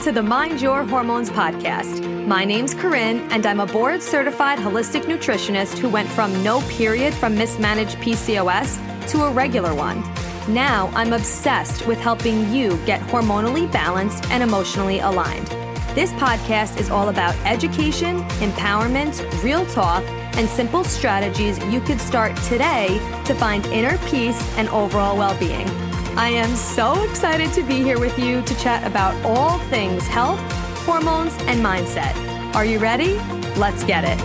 to the Mind Your Hormones podcast. My name's Corinne, and I'm a board-certified holistic nutritionist who went from no period from mismanaged PCOS to a regular one. Now I'm obsessed with helping you get hormonally balanced and emotionally aligned. This podcast is all about education, empowerment, real talk, and simple strategies you could start today to find inner peace and overall well-being. I am so excited to be here with you to chat about all things health, hormones, and mindset. Are you ready? Let's get it.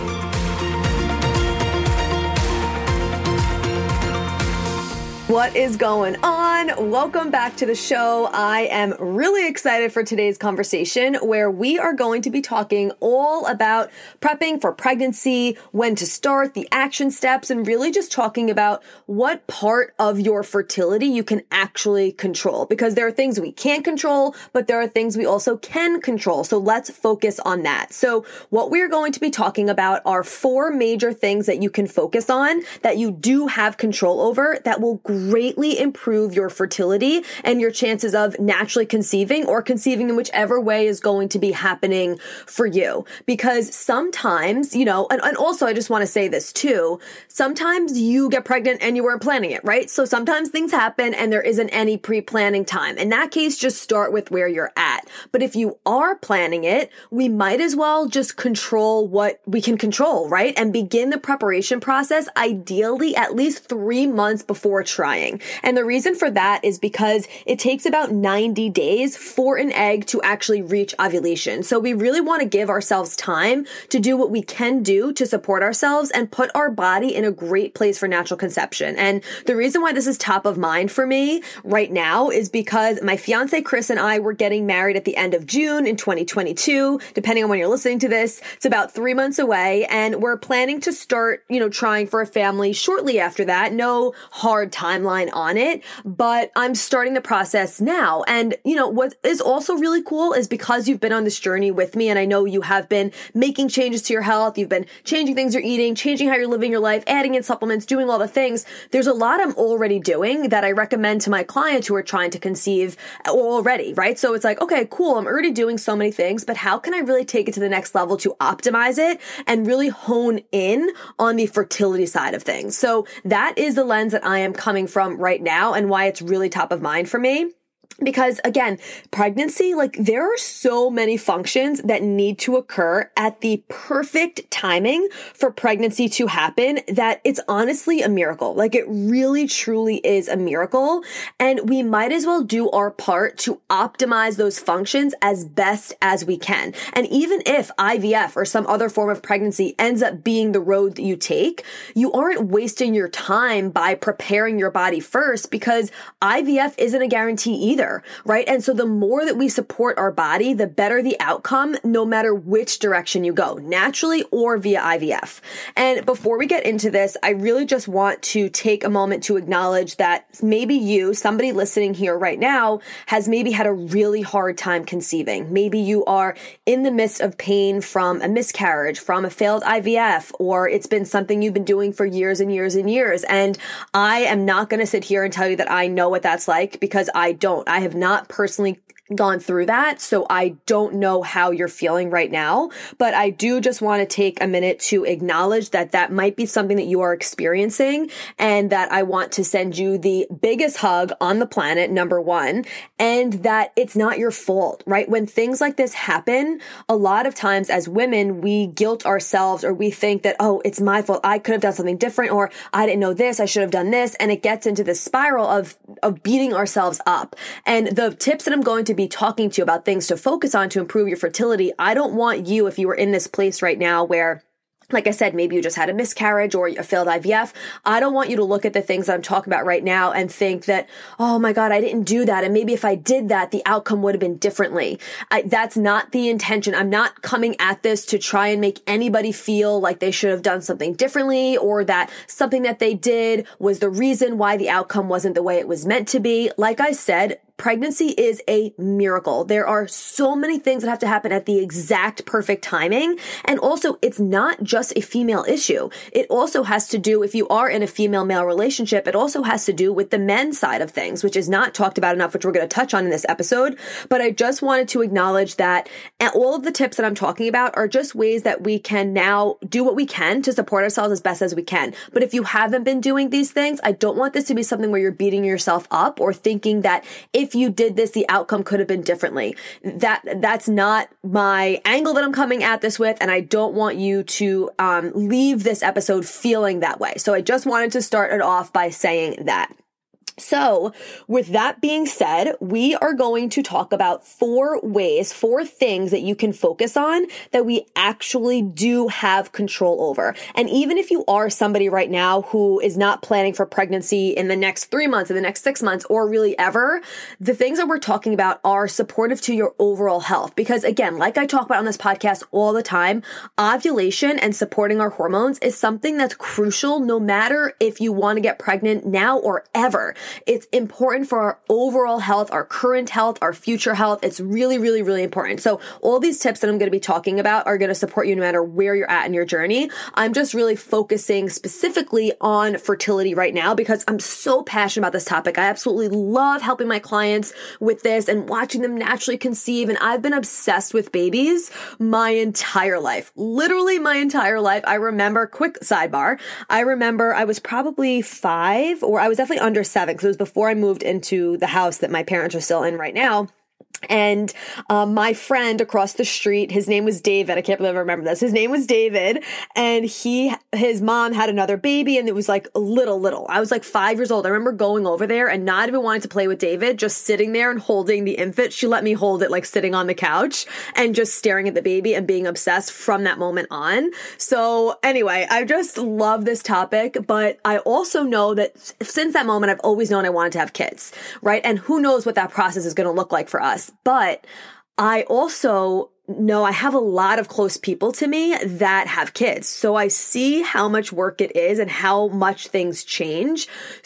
What is going on? Welcome back to the show. I am really excited for today's conversation where we are going to be talking all about prepping for pregnancy, when to start, the action steps, and really just talking about what part of your fertility you can actually control. Because there are things we can't control, but there are things we also can control. So let's focus on that. So what we're going to be talking about are 4 major things that you can focus on that you do have control over that will greatly improve your fertility and your chances of naturally conceiving or conceiving in whichever way is going to be happening for you. Because sometimes, and also I just want to say this too, sometimes you get pregnant and you weren't planning it, right? So sometimes things happen and there isn't any pre-planning time. In that case, just start with where you're at. But if you are planning it, we might as well just control what we can control, right? And begin the preparation process, ideally at least 3 months before trying. And the reason for that is because it takes about 90 days for an egg to actually reach ovulation. So we really want to give ourselves time to do what we can do to support ourselves and put our body in a great place for natural conception. And the reason why this is top of mind for me right now is because my fiance Chris and I were getting married at the end of June in 2022. Depending on when you're listening to this, it's about 3 months away. And we're planning to start, trying for a family shortly after that. No hard timeline on it, but I'm starting the process now. And, what is also really cool is because you've been on this journey with me, and I know you have been making changes to your health, you've been changing things you're eating, changing how you're living your life, adding in supplements, doing all the things. There's a lot I'm already doing that I recommend to my clients who are trying to conceive already, right? So it's like, okay, cool. I'm already doing so many things, but how can I really take it to the next level to optimize it and really hone in on the fertility side of things? So that is the lens that I am coming from right now and why it's really top of mind for me. Because again, pregnancy, there are so many functions that need to occur at the perfect timing for pregnancy to happen that it's honestly a miracle. It really truly is a miracle. And we might as well do our part to optimize those functions as best as we can. And even if IVF or some other form of pregnancy ends up being the road that you take, you aren't wasting your time by preparing your body first, because IVF isn't a guarantee either. Right? And so the more that we support our body, the better the outcome, no matter which direction you go, naturally or via IVF. And before we get into this, I really just want to take a moment to acknowledge that maybe you, somebody listening here right now, has maybe had a really hard time conceiving. Maybe you are in the midst of pain from a miscarriage, from a failed IVF, or it's been something you've been doing for years and years and years. And I am not going to sit here and tell you that I know what that's like, because I don't. I have not personally gone through that, so I don't know how you're feeling right now, but I do just want to take a minute to acknowledge that that might be something that you are experiencing, and that I want to send you the biggest hug on the planet, number one, and that it's not your fault, right? When things like this happen, a lot of times as women, we guilt ourselves, or we think that, oh, it's my fault, I could have done something different, or I didn't know this, I should have done this, and it gets into this spiral of beating ourselves up. And the tips that I'm going to be talking to you about, things to focus on to improve your fertility, I don't want you, if you are in this place right now where, like I said, maybe you just had a miscarriage or a failed IVF, I don't want you to look at the things that I'm talking about right now and think that, oh my God, I didn't do that. And maybe if I did that, the outcome would have been differently. That's not the intention. I'm not coming at this to try and make anybody feel like they should have done something differently, or that something that they did was the reason why the outcome wasn't the way it was meant to be. Like I said, pregnancy is a miracle. There are so many things that have to happen at the exact perfect timing. And also, it's not just a female issue. It also has to do, if you are in a female-male relationship, it also has to do with the men's side of things, which is not talked about enough, which we're going to touch on in this episode. But I just wanted to acknowledge that all of the tips that I'm talking about are just ways that we can now do what we can to support ourselves as best as we can. But if you haven't been doing these things, I don't want this to be something where you're beating yourself up or thinking that if you did this, the outcome could have been differently. That's not my angle that I'm coming at this with, and I don't want you to leave this episode feeling that way. So I just wanted to start it off by saying that. So with that being said, we are going to talk about 4 things that you can focus on that we actually do have control over. And even if you are somebody right now who is not planning for pregnancy in the next 3 months, in the next 6 months, or really ever, the things that we're talking about are supportive to your overall health. Because again, like I talk about on this podcast all the time, ovulation and supporting our hormones is something that's crucial no matter if you want to get pregnant now or ever. It's important for our overall health, our current health, our future health. It's really, really, really important. So all these tips that I'm going to be talking about are going to support you no matter where you're at in your journey. I'm just really focusing specifically on fertility right now because I'm so passionate about this topic. I absolutely love helping my clients with this and watching them naturally conceive. And I've been obsessed with babies my entire life, literally my entire life. I remember, quick sidebar, I remember I was probably 5 or I was definitely under 7 because it was before I moved into the house that my parents are still in right now. And my friend across the street, his name was David. I can't believe I remember this. His name was David, and his mom had another baby, and it was like little. I was like 5 years old. I remember going over there and not even wanting to play with David, just sitting there and holding the infant. She let me hold it, like sitting on the couch and just staring at the baby and being obsessed from that moment on. So anyway, I just love this topic, but I also know that since that moment, I've always known I wanted to have kids, right? And who knows what that process is going to look like for us. But I also know I have a lot of close people to me that have kids. So I see how much work it is and how much things change.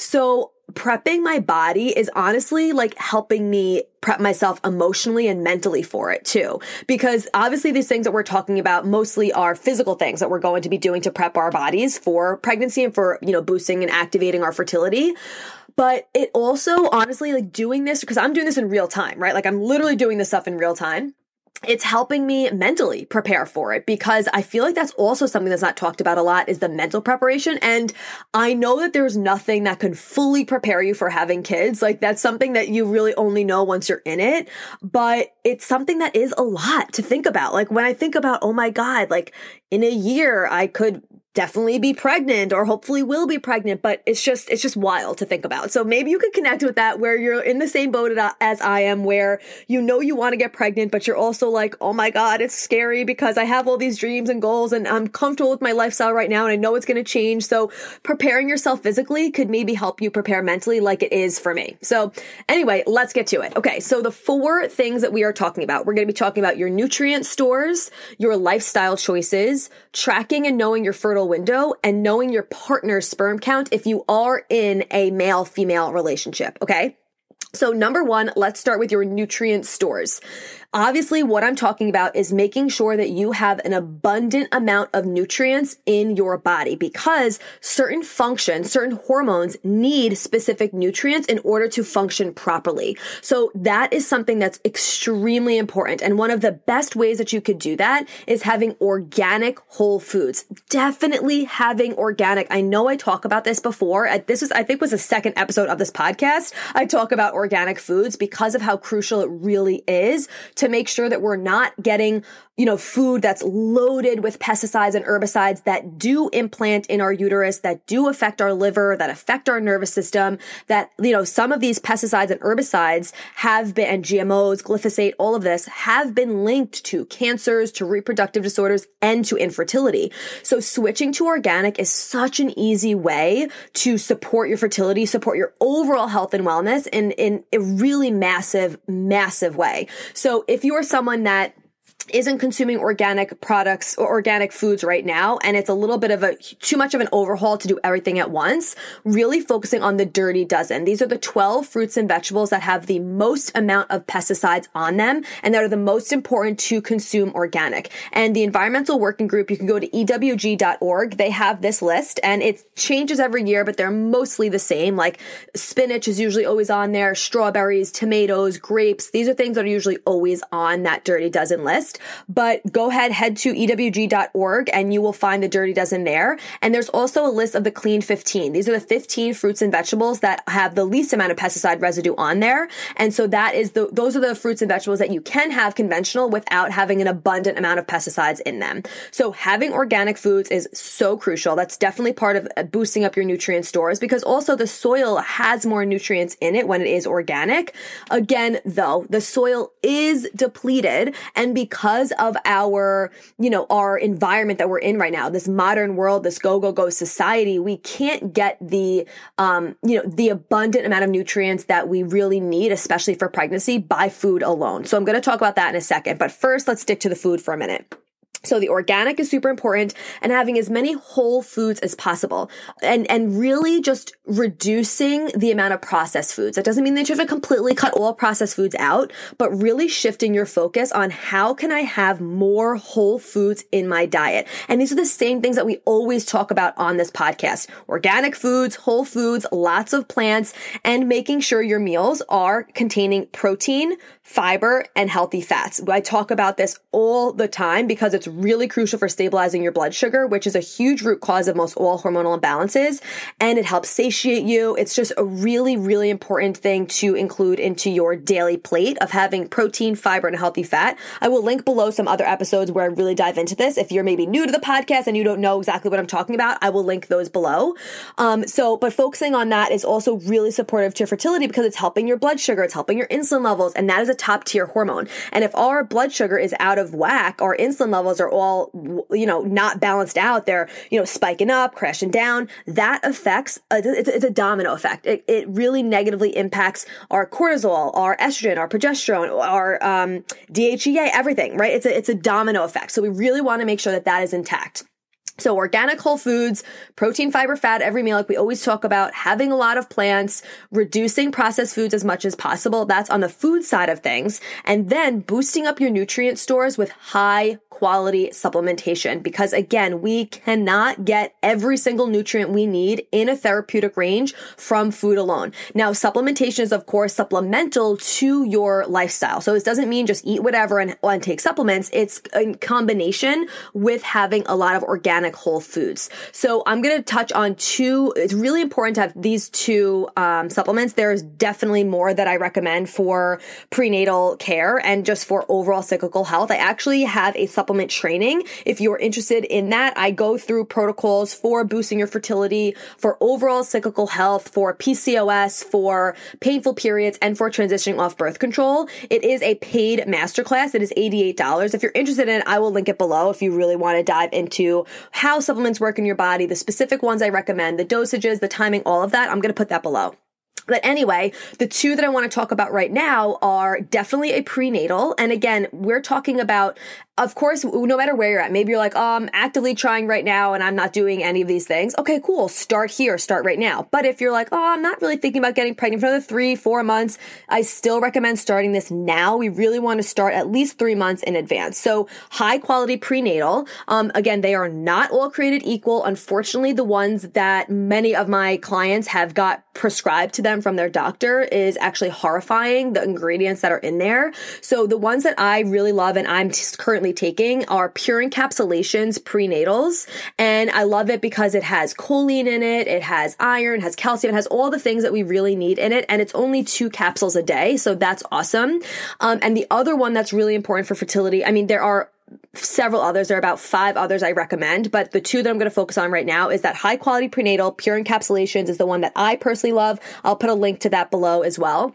So prepping my body is honestly like helping me prep myself emotionally and mentally for it too. Because obviously these things that we're talking about mostly are physical things that we're going to be doing to prep our bodies for pregnancy and for, boosting and activating our fertility. But it also, honestly, like doing this, because I'm doing this in real time, right? Like I'm literally doing this stuff in real time. It's helping me mentally prepare for it because I feel like that's also something that's not talked about a lot is the mental preparation. And I know that there's nothing that can fully prepare you for having kids. Like that's something that you really only know once you're in it, but it's something that is a lot to think about. Like when I think about, oh my God, like in a year I could definitely be pregnant or hopefully will be pregnant, but it's just wild to think about. So maybe you could connect with that where you're in the same boat as I am, where you want to get pregnant, but you're also like, oh my God, it's scary because I have all these dreams and goals and I'm comfortable with my lifestyle right now and I know it's going to change. So preparing yourself physically could maybe help you prepare mentally like it is for me. So anyway, let's get to it. Okay. So the 4 things that we are talking about, we're going to be talking about your nutrient stores, your lifestyle choices, tracking and knowing your fertile window, and knowing your partner's sperm count if you are in a male-female relationship, okay? So number 1, let's start with your nutrient stores. Obviously, what I'm talking about is making sure that you have an abundant amount of nutrients in your body because certain functions, certain hormones need specific nutrients in order to function properly. So that is something that's extremely important. And one of the best ways that you could do that is having organic whole foods. Definitely having organic. I know I talk about this before. I think was the 2nd episode of this podcast. I talk about organic foods because of how crucial it really is to make sure that we're not getting, food that's loaded with pesticides and herbicides that do implant in our uterus, that do affect our liver, that affect our nervous system, that, some of these pesticides and herbicides have been, and GMOs, glyphosate, all of this have been linked to cancers, to reproductive disorders, and to infertility. So switching to organic is such an easy way to support your fertility, support your overall health and wellness in a really massive, massive way. So if you are someone that isn't consuming organic products or organic foods right now, and it's a little bit of too much of an overhaul to do everything at once, really focusing on the dirty dozen. These are the 12 fruits and vegetables that have the most amount of pesticides on them and that are the most important to consume organic. And the Environmental Working Group, you can go to ewg.org. They have this list, and it changes every year, but they're mostly the same. Like spinach is usually always on there, strawberries, tomatoes, grapes. These are things that are usually always on that dirty dozen list. But go ahead, head to ewg.org and you will find the dirty dozen there. And there's also a list of the clean 15. These are the 15 fruits and vegetables that have the least amount of pesticide residue on there. And so those are the fruits and vegetables that you can have conventional without having an abundant amount of pesticides in them. So having organic foods is so crucial. That's definitely part of boosting up your nutrient stores, because also the soil has more nutrients in it when it is organic. Again, though, the soil is depleted, and because of our environment that we're in right now, this modern world, this go society, we can't get the abundant amount of nutrients that we really need, especially for pregnancy, by food alone. So I'm going to talk about that in a second, but first let's stick to the food for a minute. So the organic is super important, and having as many whole foods as possible, and really just reducing the amount of processed foods. That doesn't mean that you have to completely cut all processed foods out, but really shifting your focus on how can I have more whole foods in my diet. And these are the same things that we always talk about on this podcast: organic foods, whole foods, lots of plants, and making sure your meals are containing protein, fiber, and healthy fats. I talk about this all the time because it's really crucial for stabilizing your blood sugar, which is a huge root cause of most all hormonal imbalances, and it helps satiate you. It's just a really, really important thing to include into your daily plate of having protein, fiber, and healthy fat. I will link below some other episodes where I really dive into this. If you're maybe new to the podcast and you don't know exactly what I'm talking about, I will link those below. But focusing on that is also really supportive to your fertility because it's helping your blood sugar, it's helping your insulin levels, and that is a top tier hormone. And if our blood sugar is out of whack, our insulin levels are all, not balanced out, they're, spiking up, crashing down, that affects, it's a domino effect. It really negatively impacts our cortisol, our estrogen, our progesterone, our DHEA, everything, right? It's a domino effect. So we really want to make sure that is intact. So organic whole foods, protein, fiber, fat, every meal, like we always talk about, having a lot of plants, reducing processed foods as much as possible. That's on the food side of things. And then boosting up your nutrient stores with high quality supplementation, because again, we cannot get every single nutrient we need in a therapeutic range from food alone. Now, supplementation is of course supplemental to your lifestyle. So it doesn't mean just eat whatever and take supplements. It's in combination with having a lot of organic whole foods. So I'm going to touch on two. It's really important to have these two supplements. There's definitely more that I recommend for prenatal care and just for overall cyclical health. I actually have a supplement training. If you're interested in that, I go through protocols for boosting your fertility, for overall cyclical health, for PCOS, for painful periods, and for transitioning off birth control. It is a paid masterclass. It is $88. If you're interested in it, I will link it below if you really want to dive into how supplements work in your body, the specific ones I recommend, the dosages, the timing, all of that. I'm going to put that below. But anyway, the two that I want to talk about right now are definitely a prenatal. And again, we're talking about, of course, no matter where you're at, maybe you're like, oh, I'm actively trying right now and I'm not doing any of these things. Okay, cool. Start here, start right now. But if you're like, oh, I'm not really thinking about getting pregnant for another 3-4 months, I still recommend starting this now. We really want to start at least 3 months in advance. So high quality prenatal. Again, they are not all created equal. Unfortunately, the ones that many of my clients have got prescribed to them from their doctor is actually horrifying, the ingredients that are in there. So the ones that I really love and I'm currently taking are Pure Encapsulations prenatals. And I love it because it has choline in it, it has iron, it has calcium, it has all the things that we really need in it. And it's only 2 capsules a day. So that's awesome. And the other one that's really important for fertility, I mean, there are several others. There are about 5 others I recommend, but the 2 that I'm going to focus on right now is that high quality prenatal. Pure Encapsulations is the one that I personally love. I'll put a link to that below as well.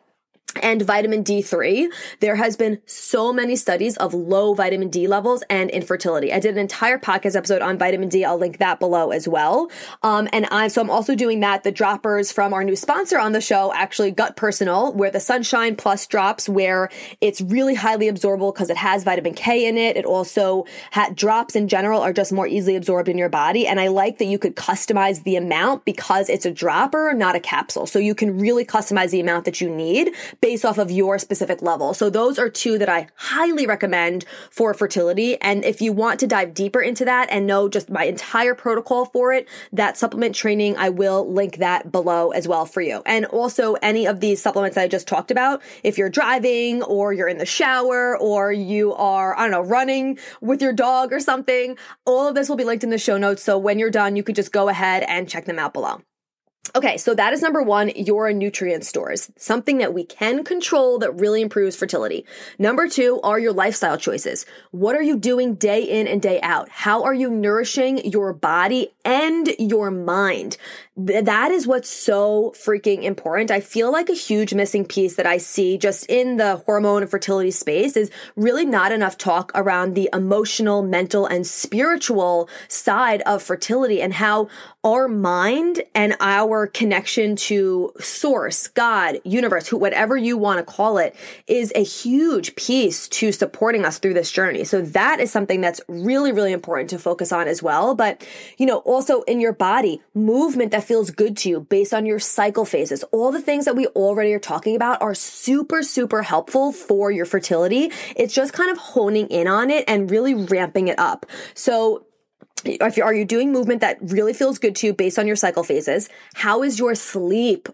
and vitamin D3. There has been so many studies of low vitamin D levels and infertility. I did an entire podcast episode on vitamin D. I'll link that below as well. I'm also doing that. The droppers from our new sponsor on the show, actually Gut Personal, where the Sunshine Plus drops, where it's really highly absorbable because it has vitamin K in it. It also drops in general are just more easily absorbed in your body. And I like that you could customize the amount because it's a dropper, not a capsule. So you can really customize the amount that you need based off of your specific level. So those are two that I highly recommend for fertility. And if you want to dive deeper into that and know just my entire protocol for it, that supplement training, I will link that below as well for you. And also any of these supplements that I just talked about, if you're driving or you're in the shower or you are, running with your dog or something, all of this will be linked in the show notes. So when you're done, you could just go ahead and check them out below. Okay, so that is number one, your nutrient stores, something that we can control that really improves fertility. Number two are your lifestyle choices. What are you doing day in and day out? How are you nourishing your body and your mind? That is what's so freaking important. I feel like a huge missing piece that I see just in the hormone and fertility space is really not enough talk around the emotional, mental, and spiritual side of fertility and how our mind and our connection to source, God, universe, whatever you want to call it, is a huge piece to supporting us through this journey. So that is something that's really, really important to focus on as well. But, also in your body, movement that feels good to you based on your cycle phases. All the things that we already are talking about are super, super helpful for your fertility. It's just kind of honing in on it and really ramping it up. So are you doing movement that really feels good to you based on your cycle phases? How is your sleep?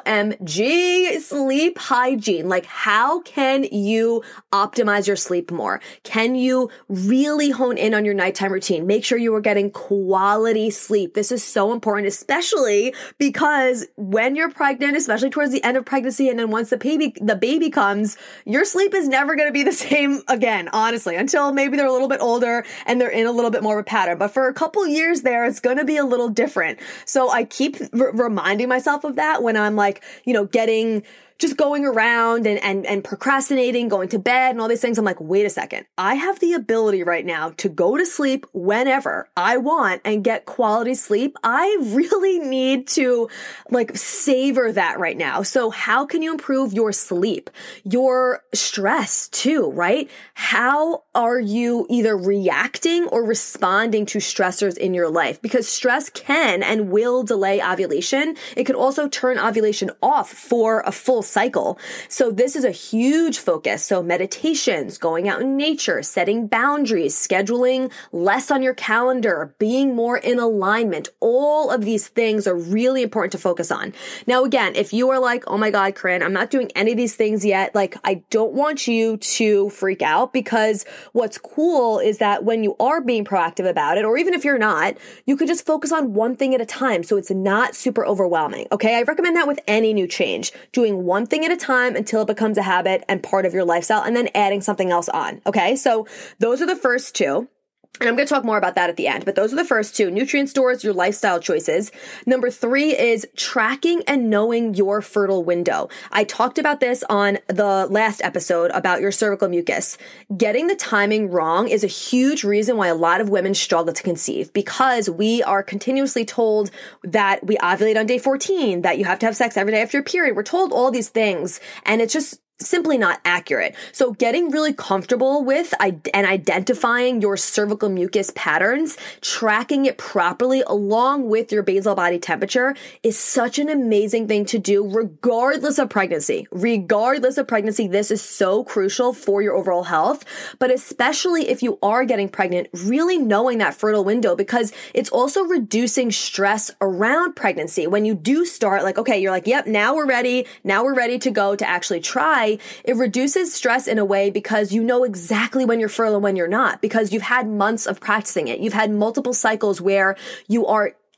OMG, sleep hygiene. Like, how can you optimize your sleep more? Can you really hone in on your nighttime routine? Make sure you are getting quality sleep. This is so important, especially because when you're pregnant, especially towards the end of pregnancy, and then once the baby comes, your sleep is never going to be the same again, honestly, until maybe they're a little bit older and they're in a little bit more of a pattern. But for a couple years there, it's going to be a little different. So I keep reminding myself of that when I'm like, just going around and procrastinating, going to bed and all these things. I'm like, wait a second. I have the ability right now to go to sleep whenever I want and get quality sleep. I really need to savor that right now. So how can you improve your sleep, your stress too, right? How are you either reacting or responding to stressors in your life? Because stress can and will delay ovulation. It could also turn ovulation off for a full cycle. So this is a huge focus. So meditations, going out in nature, setting boundaries, scheduling less on your calendar, being more in alignment. All of these things are really important to focus on. Now, again, if you are like, oh my God, Corinne, I'm not doing any of these things yet. I don't want you to freak out, because what's cool is that when you are being proactive about it, or even if you're not, you could just focus on one thing at a time. So it's not super overwhelming. Okay. I recommend that with any new change, doing one thing at a time until it becomes a habit and part of your lifestyle, and then adding something else on. Okay. So those are the first two. And I'm going to talk more about that at the end, but those are the first two: nutrient stores, your lifestyle choices. Number three is tracking and knowing your fertile window. I talked about this on the last episode about your cervical mucus. Getting the timing wrong is a huge reason why a lot of women struggle to conceive, because we are continuously told that we ovulate on day 14, that you have to have sex every day after your period. We're told all these things, and it's just simply not accurate. So getting really comfortable with and identifying your cervical mucus patterns, tracking it properly along with your basal body temperature is such an amazing thing to do regardless of pregnancy. Regardless of pregnancy, this is so crucial for your overall health, but especially if you are getting pregnant, really knowing that fertile window, because it's also reducing stress around pregnancy. When you do start, you're like, yep, now we're ready to go to actually try. It reduces stress in a way because you know exactly when you're fertile and when you're not, because you've had months of practicing it. You've had multiple cycles where you are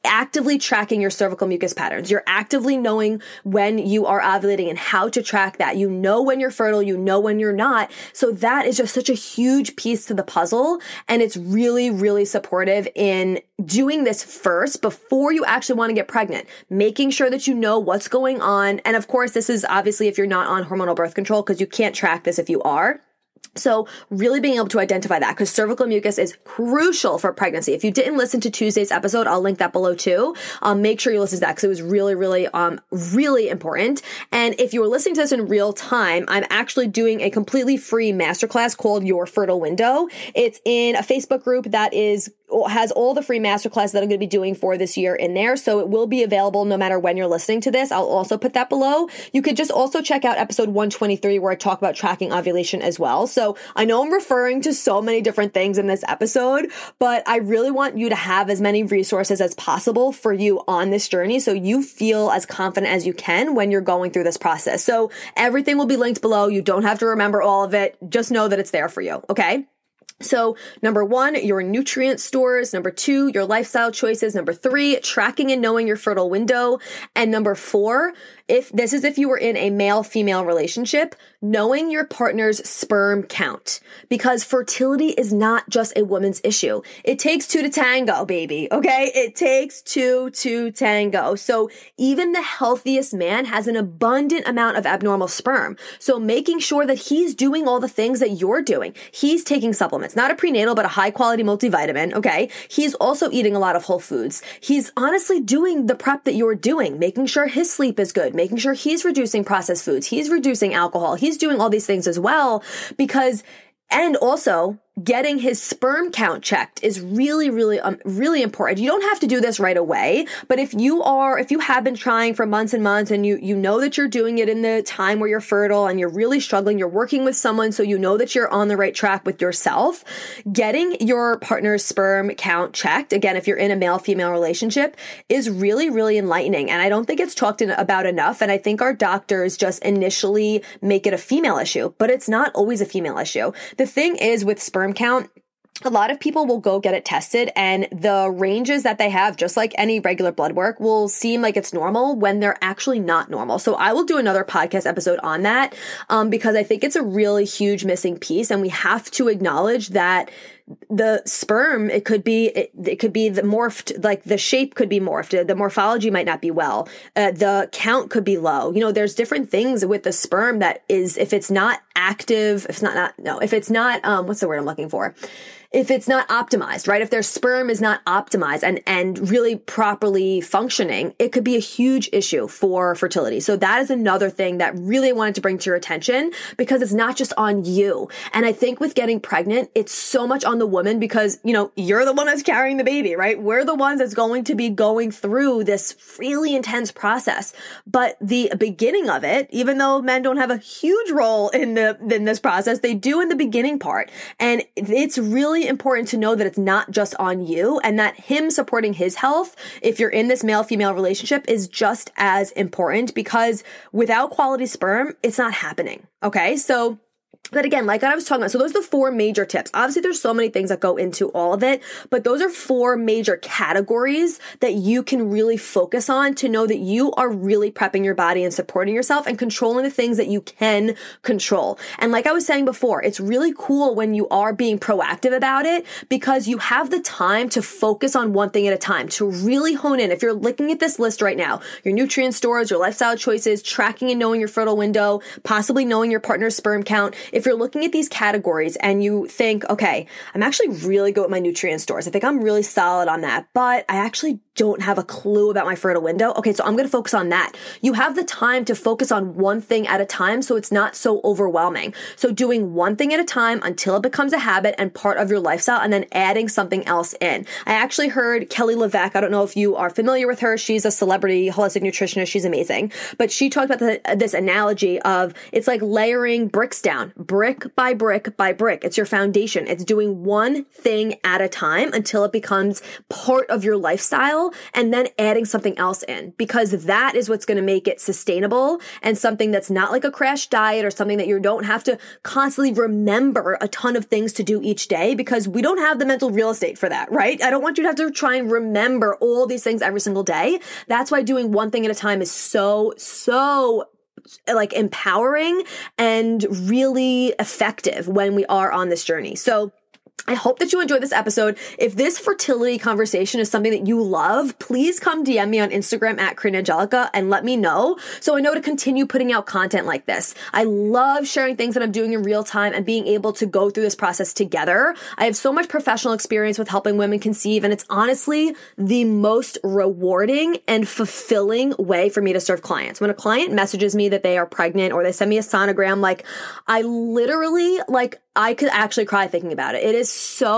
actively tracking your cervical mucus patterns. You're actively knowing when you are ovulating and how to track that. You know when you're fertile, you know when you're not. So that is just such a huge piece to the puzzle. And it's really, really supportive in doing this first before you actually want to get pregnant, making sure that you know what's going on. And of course, this is obviously if you're not on hormonal birth control, because you can't track this if you are. So really being able to identify that, because cervical mucus is crucial for pregnancy. If you didn't listen to Tuesday's episode, I'll link that below too. Make sure you listen to that because it was really, really, really important. And if you were listening to this in real time, I'm actually doing a completely free masterclass called Your Fertile Window. It's in a Facebook group that has all the free masterclass that I'm going to be doing for this year in there. So it will be available no matter when you're listening to this. I'll also put that below. You could just also check out episode 123 where I talk about tracking ovulation as well. So I know I'm referring to so many different things in this episode, but I really want you to have as many resources as possible for you on this journey so you feel as confident as you can when you're going through this process. So everything will be linked below. You don't have to remember all of it. Just know that it's there for you. Okay. So number 1, your nutrient stores. Number 2, your lifestyle choices. Number 3, tracking and knowing your fertile window. And number 4, if you were in a male-female relationship, knowing your partner's sperm count, because fertility is not just a woman's issue. It takes 2 to tango, baby. Okay. It takes 2 to tango. So even the healthiest man has an abundant amount of abnormal sperm. So making sure that he's doing all the things that you're doing. He's taking supplements, not a prenatal, but a high quality multivitamin. Okay. He's also eating a lot of whole foods. He's honestly doing the prep that you're doing, making sure his sleep is good, making sure he's reducing processed foods, he's reducing alcohol, he's doing all these things as well, and also getting his sperm count checked is really, really, really important. You don't have to do this right away, but if you have been trying for months and months and you know that you're doing it in the time where you're fertile and you're really struggling, you're working with someone so you know that you're on the right track with yourself, getting your partner's sperm count checked, again, if you're in a male-female relationship, is really, really enlightening. And I don't think it's talked about enough. And I think our doctors just initially make it a female issue, but it's not always a female issue. The thing is with sperm count, a lot of people will go get it tested and the ranges that they have, just like any regular blood work, will seem like it's normal when they're actually not normal. So I will do another podcast episode on that because I think it's a really huge missing piece, and we have to acknowledge that the sperm, it could be the morphed, like the shape could be morphed. The morphology might not be well. The count could be low. There's different things with the sperm that is, if it's not active, what's the word I'm looking for? If it's not optimized, right? If their sperm is not optimized and really properly functioning, it could be a huge issue for fertility. So that is another thing that really I wanted to bring to your attention, because it's not just on you. And I think with getting pregnant, it's so much on the woman because, you're the one that's carrying the baby, right? We're the ones that's going to be going through this really intense process. But the beginning of it, even though men don't have a huge role in this process, they do in the beginning part. And it's really important to know that it's not just on you, and that him supporting his health, if you're in this male-female relationship, is just as important, because without quality sperm, it's not happening. Okay. But again, like I was talking about, so those are the 4 major tips. Obviously, there's so many things that go into all of it, but those are 4 major categories that you can really focus on to know that you are really prepping your body and supporting yourself and controlling the things that you can control. And like I was saying before, it's really cool when you are being proactive about it, because you have the time to focus on one thing at a time, to really hone in. If you're looking at this list right now, your nutrient stores, your lifestyle choices, tracking and knowing your fertile window, possibly knowing your partner's sperm count, if you're looking at these categories and you think, okay, I'm actually really good with my nutrient stores, I think I'm really solid on that, but I actually don't have a clue about my fertile window. Okay, so I'm going to focus on that. You have the time to focus on one thing at a time so it's not so overwhelming. So doing one thing at a time until it becomes a habit and part of your lifestyle, and then adding something else in. I actually heard Kelly LeVeque, I don't know if you are familiar with her, she's a celebrity holistic nutritionist, she's amazing, but she talked about this analogy of it's like layering bricks down, brick by brick by brick. It's your foundation. It's doing one thing at a time until it becomes part of your lifestyle. lifestyle and then adding something else in, because that is what's going to make it sustainable and something that's not like a crash diet or something that you don't have to constantly remember a ton of things to do each day, because we don't have the mental real estate for that, right? I don't want you to have to try and remember all these things every single day. That's why doing one thing at a time is so like empowering and really effective when we are on this journey. So I hope that you enjoyed this episode. If this fertility conversation is something that you love, please come DM me on Instagram at Corinne Angelica and let me know, so I know to continue putting out content like this. I love sharing things that I'm doing in real time and being able to go through this process together. I have so much professional experience with helping women conceive, and it's honestly the most rewarding and fulfilling way for me to serve clients. When a client messages me that they are pregnant or they send me a sonogram, I literally, I could actually cry thinking about it. It is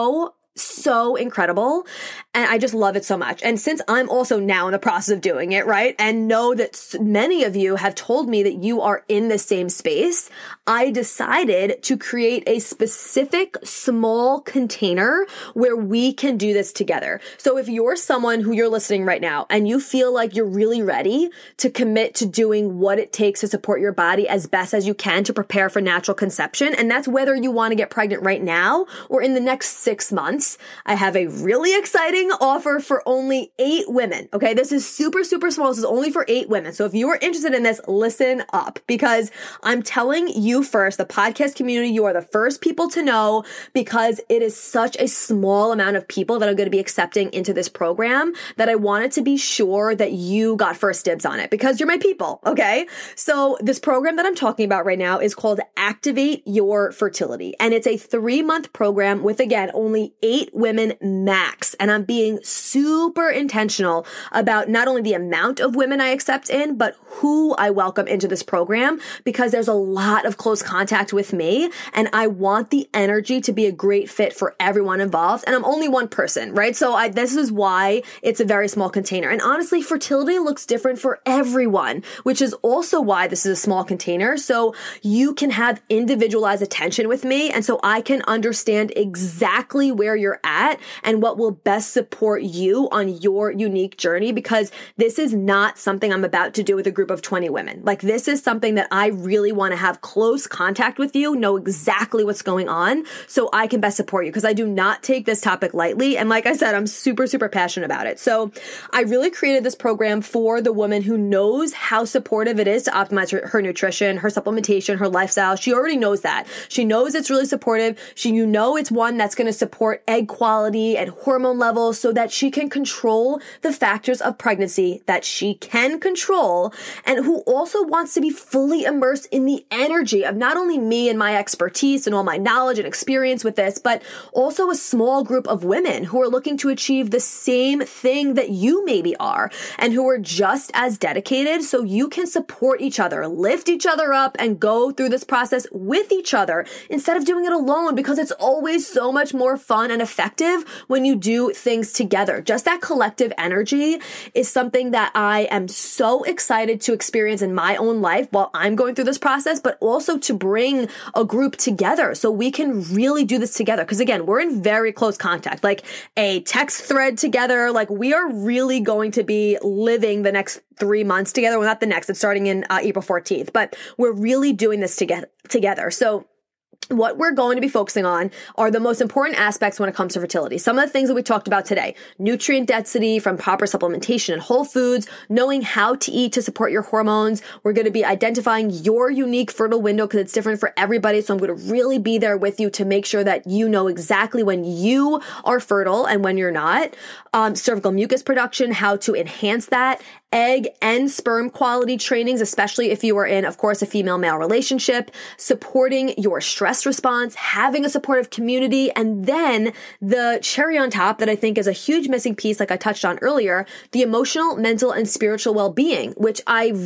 so incredible. And I just love it so much. And since I'm also now in the process of doing it, right, and know that many of you have told me that you are in the same space, I decided to create a specific small container where we can do this together. So if you're someone who you're listening right now and you feel like you're really ready to commit to doing what it takes to support your body as best as you can to prepare for natural conception, and that's whether you want to get pregnant right now or in the next 6 months, I have a really exciting offer for only 8 women. Okay. This is super small. This is only for 8 women. So if you are interested in this, listen up, because I'm telling you first, the podcast community, you are the first people to know, because it is such a small amount of people that are going to be accepting into this program that I wanted to be sure that you got first dibs on it, because you're my people. Okay. So this program that I'm talking about right now is called Activate Your Fertility. And it's a 3-month program with, again, only 8 women max. And I'm being super intentional about not only the amount of women I accept in, but who I welcome into this program, because there's a lot of close contact with me and I want the energy to be a great fit for everyone involved. And I'm only one person, right? So this is why it's a very small container. And honestly, fertility looks different for everyone, which is also why this is a small container. So you can have individualized attention with me. And so I can understand exactly where you're at and what will best support you on your unique journey, because this is not something I'm about to do with a group of 20 women. This is something that I really want to have close contact with you, know exactly what's going on so I can best support you, because I do not take this topic lightly. And like I said, I'm super passionate about it. So I really created this program for the woman who knows how supportive it is to optimize her nutrition, her supplementation, her lifestyle. She already knows that. She knows it's really supportive. It's one that's going to support egg quality and hormone levels so that she can control the factors of pregnancy that she can control, and who also wants to be fully immersed in the energy of not only me and my expertise and all my knowledge and experience with this, but also a small group of women who are looking to achieve the same thing that you maybe are and who are just as dedicated, so you can support each other, lift each other up, and go through this process with each other instead of doing it alone, because it's always so much more fun and effective when you do things together. Just that collective energy is something that I am so excited to experience in my own life while I'm going through this process, but also to bring a group together so we can really do this together. Because again, we're in very close contact, like a text thread together. We are really going to be living the next 3 months together. Well, not the next, it's starting in April 14th, but we're really doing this together. So what we're going to be focusing on are the most important aspects when it comes to fertility. Some of the things that we talked about today: nutrient density from proper supplementation and whole foods, knowing how to eat to support your hormones. We're going to be identifying your unique fertile window because it's different for everybody. So I'm going to really be there with you to make sure that you know exactly when you are fertile and when you're not. Cervical mucus production, how to enhance that. Egg and sperm quality trainings, especially if you are in, of course, a female-male relationship, supporting your stress response, having a supportive community, and then the cherry on top that I think is a huge missing piece, like I touched on earlier, the emotional, mental, and spiritual well-being, which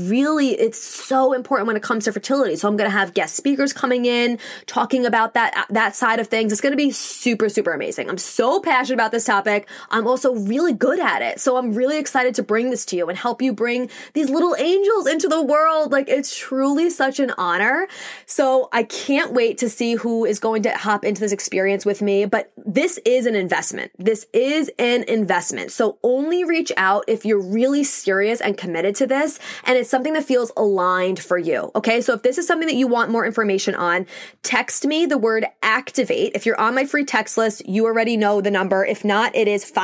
it's so important when it comes to fertility. So I'm going to have guest speakers coming in, talking about that side of things. It's going to be super amazing. I'm so passionate about this topic. I'm also really good at it. So I'm really excited to bring this to you and help help you bring these little angels into the world. Like, it's truly such an honor. So I can't wait to see who is going to hop into this experience with me. But this is an investment. This is an investment. So only reach out if you're really serious and committed to this, and it's something that feels aligned for you. Okay. So if this is something that you want more information on, text me the word activate. If you're on my free text list, you already know the number. If not, it is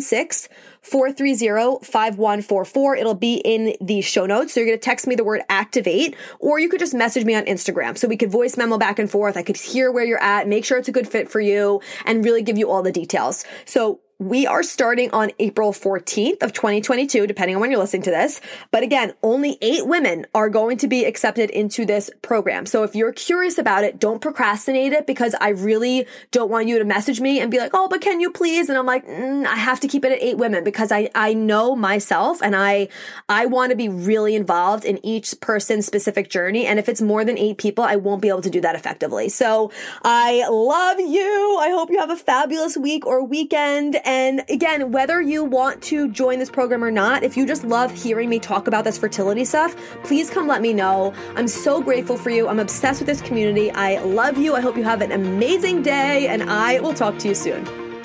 516-430-5144. It'll be in the show notes. So you're going to text me the word activate, or you could just message me on Instagram. So we could voice memo back and forth. I could hear where you're at, make sure it's a good fit for you, and really give you all the details. So we are starting on April 14th of 2022, depending on when you're listening to this. But again, only 8 women are going to be accepted into this program. So if you're curious about it, don't procrastinate it, because I really don't want you to message me and be like, oh, but can you please? And I'm like, I have to keep it at 8 women, because I know myself, and I want to be really involved in each person's specific journey. And if it's more than 8 people, I won't be able to do that effectively. So I love you. I hope you have a fabulous week or weekend. And again, whether you want to join this program or not, if you just love hearing me talk about this fertility stuff, please come let me know. I'm so grateful for you. I'm obsessed with this community. I love you. I hope you have an amazing day, and I will talk to you soon.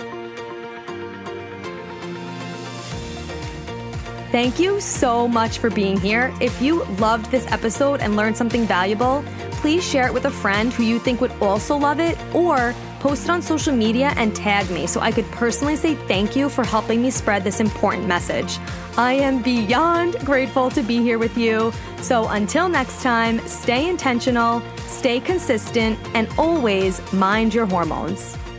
Thank you so much for being here. If you loved this episode and learned something valuable, please share it with a friend who you think would also love it, or post it on social media and tag me so I could personally say thank you for helping me spread this important message. I am beyond grateful to be here with you. So until next time, stay intentional, stay consistent, and always mind your hormones.